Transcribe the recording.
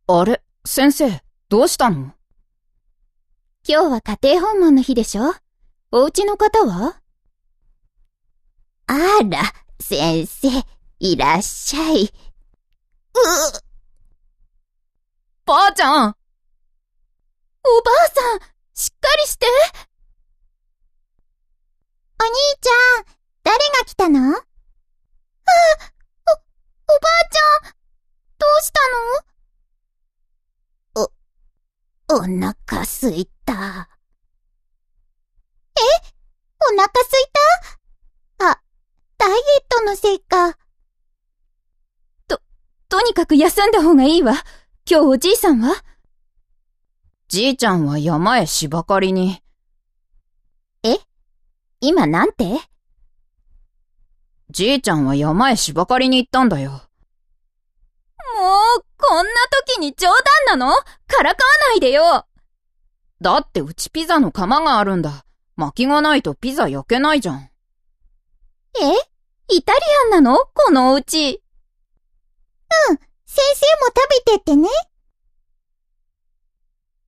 あれ、先生、どうしたの？ 今日は家庭訪問の日でしょ？お家の方は？ あら、先生、いらっしゃい。 ばあちゃん！ おばあさん、しっかりして！ お兄ちゃん、誰が来たの？ おばあちゃん、どうしたお腹すいた。 お腹すいた？ ダイエットのせいか。 とにかく休んだ方がいいわ。今日おじいさんは？ じいちゃんは山へ芝刈りに。 今なんて？ じいちゃんは山へ芝刈りに行ったんだよ。 もう、こんな時に冗談なの？からかわないでよ。 だってうちピザの窯があるんだ。薪がないとピザ焼けないじゃん。 イタリアンなの？このお家。 先生も食べてってね。